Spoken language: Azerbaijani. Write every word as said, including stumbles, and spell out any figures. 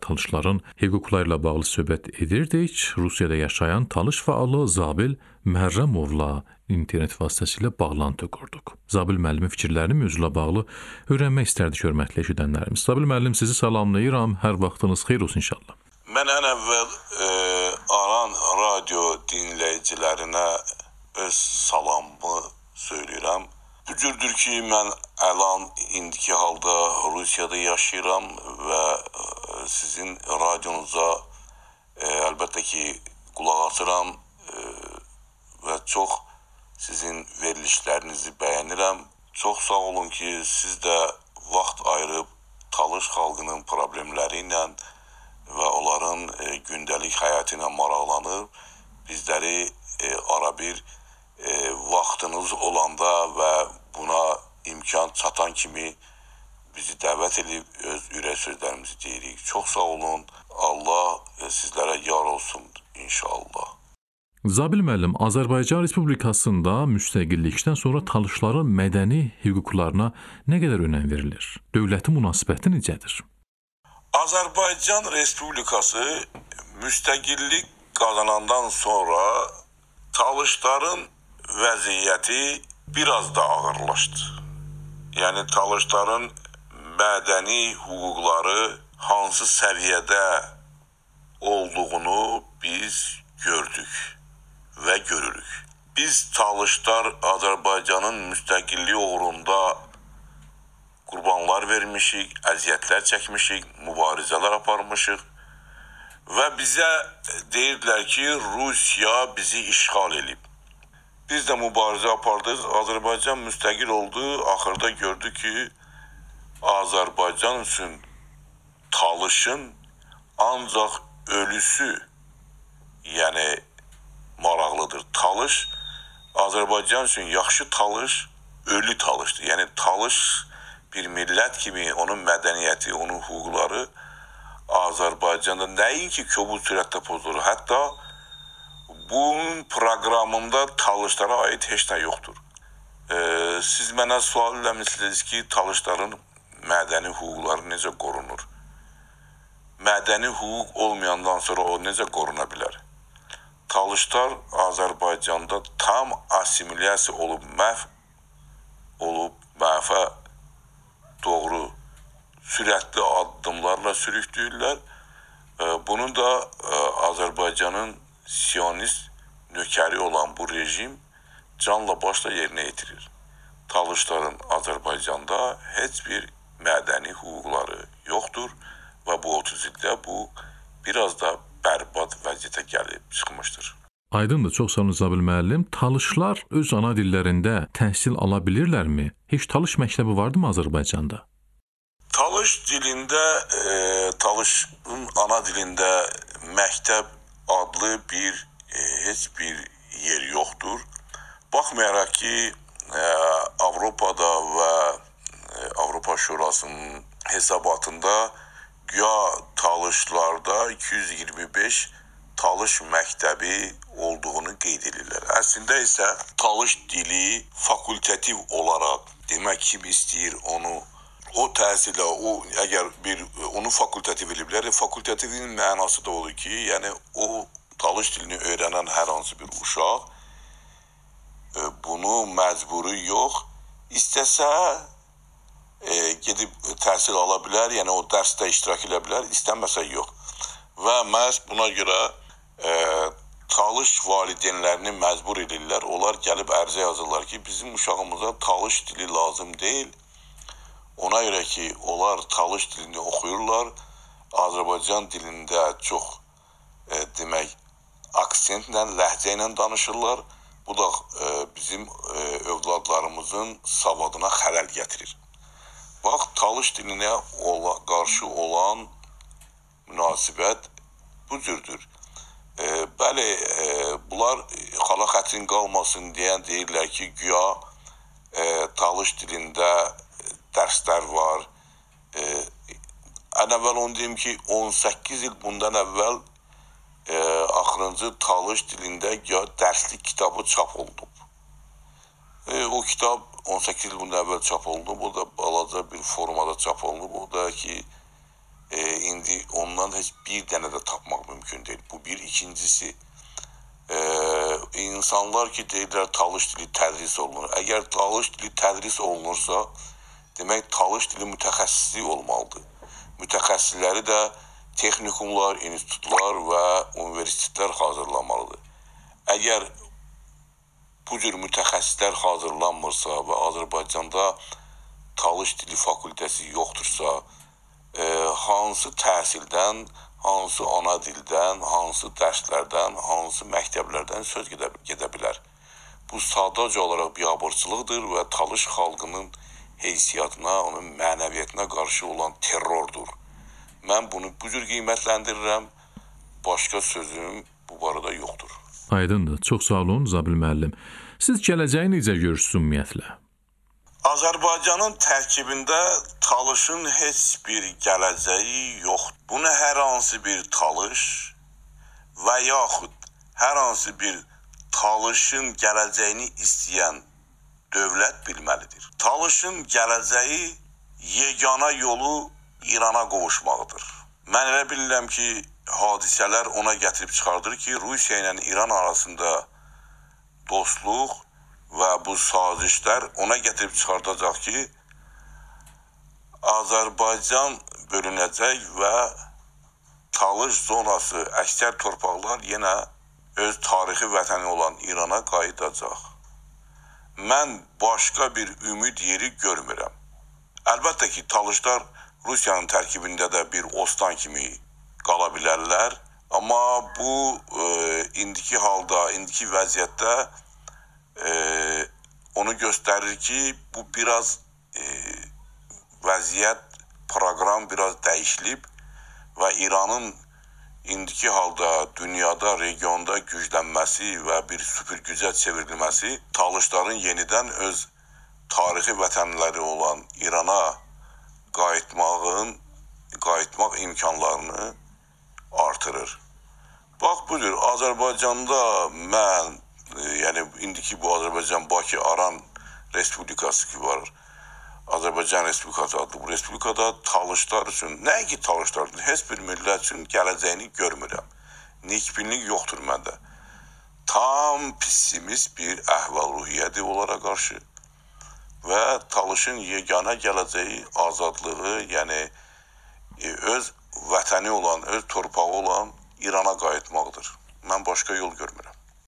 talışların hüquqlarıyla bağlı söhbət edirdik. Rusiyada yaşayan talış fəalı Zabil Məhərrəmovla internet vasitəsilə bağlantı qurduq. Zabil müəllimin fikirlərini mövzuyla bağlı öyrənmək istərdik hörmətli eşidənlərimiz. Zabil müəllim, sizi salamlayıram. Hər vaxtınız xeyir olsun inşallah. Mən ən əvvəl e, Aran radio dinləyicilərinə öz salamımı söyləyirəm. Bu cürdür ki, mən əlan indiki halda Rusiyada yaşayıram və e, sizin radionuza e, əlbəttə ki, qulaq asıram e, və çox sizin verilişlərinizi bəyənirəm. Çox sağ olun ki, siz də vaxt ayırıb Talış xalqının problemləri ilə və onların e, gündəlik həyatı ilə maraqlanır. Bizləri e, ara bir e, vaxtınız olanda və buna imkan çatan kimi bizi dəvət edib öz ürək sözlərimizi deyirik. Çox sağ olun. Allah e, sizlərə yar olsun inşallah. Zabil müəllim, Azərbaycan Respublikasında müstəqillikdən sonra talışların mədəni hüquqlarına nə qədər önəm verilir? Dövlətin münasibəti necədir? Azərbaycan Respublikası müstəqillik qazanandan sonra talışların vəziyyəti biraz da ağırlaşdı. Yəni talışların mədəni hüquqları hansı səviyyədə olduğunu biz gördük və görürük. Biz talışlar Azərbaycanın müstəqilliyi uğrunda qurbanlar vermişik, əziyyətlər çəkmişik, mübarizələr aparmışıq və bizə deyirdilər ki, Rusiya bizi işğal edib. Biz də mübarizə apardıq, Azərbaycan müstəqil oldu, axırda gördük ki, Azərbaycan üçün talışın ancaq ölüsü, yəni maraqlıdır. Talış, Azərbaycan üçün yaxşı talış, ölü talışdır. Yəni talış bir millət kimi onun mədəniyyəti, onun hüquqları Azərbaycanda nəinki kobud sürətdə pozulur. Hətta bunun proqramında talışlara aid heç nə yoxdur. Ee, siz mənə sual eləmişsiniz ki, talışların mədəni hüquqları necə qorunur? Mədəni hüquq olmayandan sonra o necə qoruna bilər? Talışlar Azərbaycanda tam assimilyasiya olub, məhv olub, məhvə doğru sürətli addımlarla sürükləyirlər. Bunu da Azərbaycanın siyonist nökəri olan bu rejim canla başla yerinə yetirir. Talışların Azərbaycanda heç bir mədəni hüquqları yoxdur və bu otuz ildə bu biraz da bərbad vəziyyətə gəlib çıxmışdır. Aydındır, çox sağ olun Zabil müəllim. Talışlar öz ana dillərində təhsil ala bilirlərmi? Heç talış məktəbi vardımı Azərbaycanda? Talış dilində, e, talışın ana dilində məktəb adlı bir e, heç bir yer yoxdur. Baxmayaraq ki, e, Avropada və e, Avropa Şurasının hesabatında güya talışlarda iki yüz iyirmi beş talış məktəbi olduğunu qeyd edirlər. Əslində isə talış dili fakultativ olaraq, demək kim istəyir onu, o təhsilə, o əgər bir onu fakultativ ediblər, fakultativin mənası da odur ki, yəni o talış dilini öyrənən hər hansı bir uşaq bunu məcburi yox, istəsə E, gedib təhsil ala bilər, yəni o dərsdə iştirak edə bilər, istəməsə yox. Və məhz buna görə e, talış valideynlərini məcbur edirlər. Onlar gəlib ərizə yazırlar ki, bizim uşağımıza talış dili lazım deyil. Ona görə ki, onlar talış dilini oxuyurlar. Azərbaycan dilində çox e, demək, aksentlə, ləhcə ilə danışırlar. Bu da e, bizim e, övladlarımızın savadına xələl gətirir. Bax, talış dilinə ola, qarşı olan münasibət bu cürdür. E, bəli, e, bunlar xala xətrin qalmasın deyən deyirlər ki, güya e, talış dilində dərslər var. E, ən əvvəl onu deyim ki, on səkkiz il bundan əvvəl e, axırıncı talış dilində güya dərslik kitabı çap oldu. E, o kitab on səkkiz il bundan əvvəl çap olunub, o da balaca bir formada çap olunub, o da ki, e, indi ondan heç bir dənə də tapmaq mümkün deyil. Bu bir. İkincisi, e, insanlar ki deyirlər talış dili tədris olunur. Əgər talış dili tədris olunursa, demək talış dili mütəxəssisi olmalıdır. Mütəxəssisləri də texnikumlar, institutlar və universitetlər hazırlamalıdır. Əgər bu cür mütəxəssislər hazırlanmırsa və Azərbaycanda talış dili fakültəsi yoxdursa, e, hansı təhsildən, hansı ana dildən, hansı dərslərdən, hansı məktəblərdən söz gedə, gedə bilər. Bu sadəcə olaraq biabırçılıqdır və talış xalqının heysiyyatına, onun mənəviyyatına qarşı olan terrordur. Mən bunu bu cür qiymətləndirirəm, başqa sözüm bu barədə yoxdur. Aydındır. Çox sağ olun Zabil müəllim. Siz gələcəyi necə görürsünüz ümumiyyətlə? Azərbaycanın tərkibində talışın heç bir gələcəyi yoxdur. Bunu hər hansı bir talış və yaxud hər hansı bir talışın gələcəyini istəyən dövlət bilməlidir. Talışın gələcəyi yegana yolu İrana qovuşmaqdır. Mən elə bilirəm ki, hadisələr ona gətirib çıxardır ki, Rusiya ilə İran arasında dostluq və bu sazişlər ona gətirib çıxardacaq ki, Azərbaycan bölünəcək və talış zonası, əksər torpaqlar yenə öz tarixi vətəni olan İrana qayıdacaq. Mən başqa bir ümid yeri görmürəm. Əlbəttə ki, talışlar Rusiyanın tərkibində də bir ostan kimi qala bilərlər. Amma bu e, indiki halda, indiki vəziyyətdə e, onu göstərir ki, bu biraz e, vəziyyət, proqram biraz dəyişilib və İranın indiki halda dünyada, regionda güclənməsi və bir süpürgücə çevrilməsi talışların yenidən öz tarixi vətənləri olan İrana qayıtmağın, qayıtmaq imkanlarını artırır. Bax budur, Azərbaycanda mən, e, yəni indiki bu Azərbaycan Bakı Aran Respublikası ki var, Azərbaycan Respublikası adlı bu Respublikada talışlar üçün, nəinki talışlar üçün, heç bir millət üçün gələcəyini görmürəm. Nikbinlik yoxdur məndə. Tam pessimist bir əhval-ruhiyyədir onlara qarşı və talışın yeganə gələcəyi azadlığı, yəni e, öz vətəni olan, öz torpağı olan İrana qayıtmaqdır. Mən başqa yol görmürəm.